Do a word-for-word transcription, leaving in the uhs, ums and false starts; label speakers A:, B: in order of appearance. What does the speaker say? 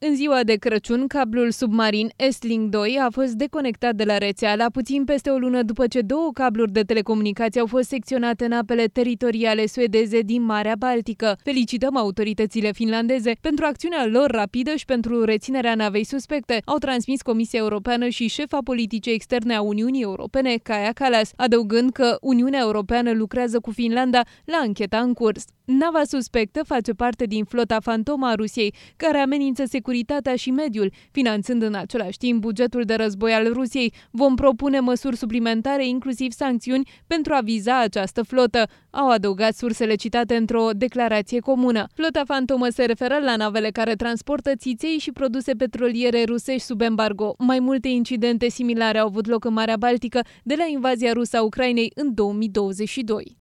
A: În ziua de Crăciun, cablul submarin Estlink doi a fost deconectat de la rețea la puțin peste o lună după ce două cabluri de telecomunicații au fost secționate în apele teritoriale suedeze din Marea Baltică. Felicităm autoritățile finlandeze pentru acțiunea lor rapidă și pentru reținerea navei suspecte, au transmis Comisia Europeană și șefa politicii externe a Uniunii Europene, Kaja Kallas, adăugând că Uniunea Europeană lucrează cu Finlanda la ancheta în curs. Nava suspectă face parte din flota fantomă a Rusiei, care amenință securitatea și mediul, finanțând în același timp bugetul de război al Rusiei. Vom propune măsuri suplimentare, inclusiv sancțiuni, pentru a viza această flotă, au adăugat sursele citate într-o declarație comună. Flota fantomă se referă la navele care transportă țiței și produse petroliere rusești sub embargo. Mai multe incidente similare au avut loc în Marea Baltică de la invazia rusă a Ucrainei în două mii douăzeci și doi.